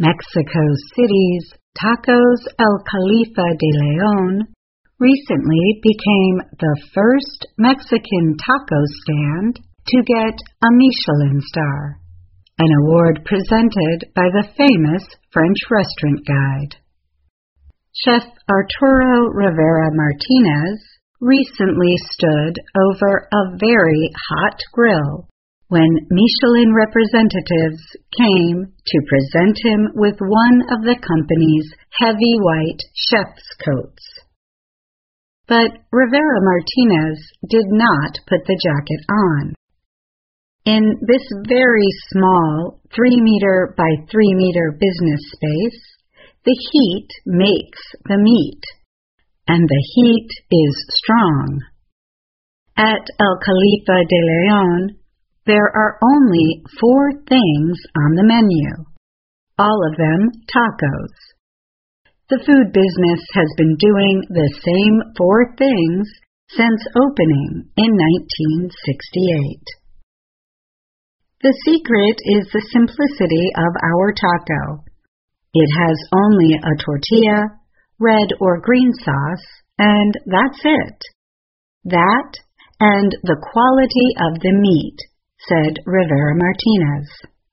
Mexico City's Tacos El Califa de Leon recently became the first Mexican taco stand to get a Michelin star, an award presented by the famous French restaurant guide. Chef Arturo Rivera Martinez recently stood over a very hot grill when Michelin representatives came to present him with one of the company's heavy white chef's coats. But Rivera Martinez did not put the jacket on. In this very small 3-meter by 3-meter business space, the heat makes the meat, and the heat is strong. At El Califa de Leon, there are only 4 things on the menu, all of them tacos. The food business has been doing the same 4 things since opening in 1968. The secret is the simplicity of our taco. It has only a tortilla, red or green sauce, and that's it. That and the quality of the meat, said Rivera Martinez.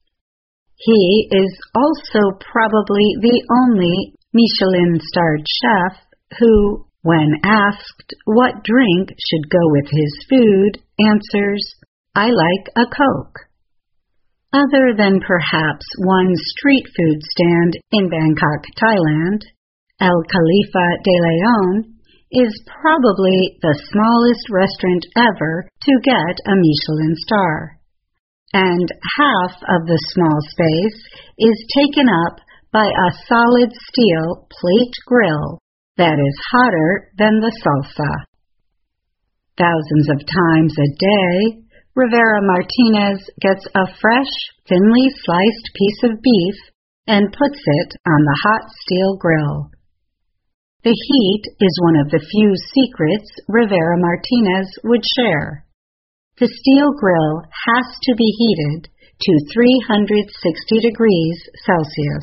He is also probably the only Michelin-starred chef who, when asked what drink should go with his food, answers, "I like a Coke." Other than perhaps one street food stand in Bangkok, Thailand, El Califa de Leon is probably the smallest restaurant ever to get a Michelin star. And half of the small space is taken up by a solid steel plate grill that is hotter than the salsa. Thousands of times a day, Rivera Martinez gets a fresh, thinly sliced piece of beef and puts it on the hot steel grill. The heat is one of the few secrets Rivera Martinez would share. The steel grill has to be heated to 360 degrees Celsius.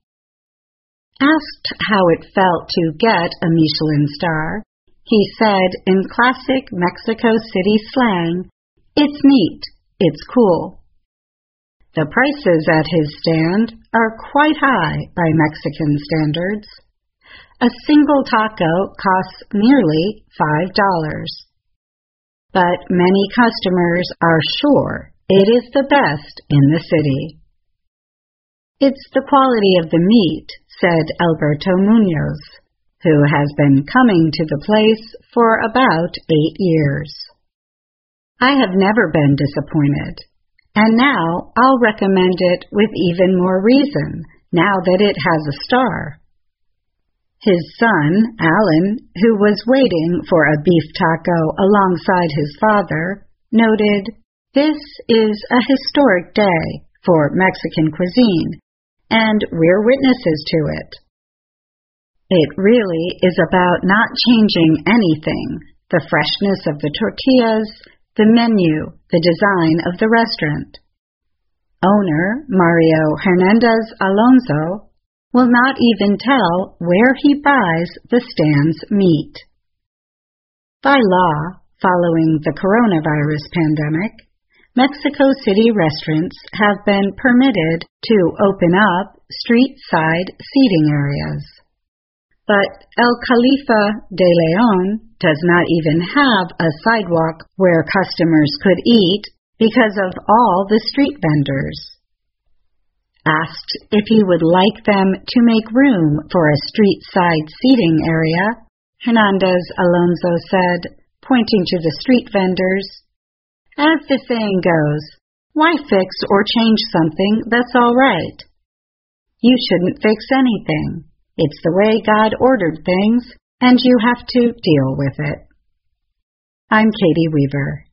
Asked how it felt to get a Michelin star, he said in classic Mexico City slang, "It's neat, it's cool." The prices at his stand are quite high by Mexican standards. A single taco costs nearly $5. But many customers are sure it is the best in the city. It's the quality of the meat, said Alberto Munoz, who has been coming to the place for about 8 years. "I have never been disappointed, and now I'll recommend it with even more reason, now that it has a star." His son, Alan, who was waiting for a beef taco alongside his father, noted, "This is a historic day for Mexican cuisine, and we're witnesses to it." It really is about not changing anything, the freshness of the tortillas, the menu, the design of the restaurant. Owner Mario Hernandez Alonso will not even tell where he buys the stand's meat. By law, following the coronavirus pandemic, Mexico City restaurants have been permitted to open up street-side seating areas. But El Califa de Leon does not even have a sidewalk where customers could eat because of all the street vendors. Asked if he would like them to make room for a street-side seating area, Hernandez Alonso said, pointing to the street vendors, "As the saying goes, why fix or change something that's all right? You shouldn't fix anything. It's the way God ordered things, and you have to deal with it." I'm Katie Weaver.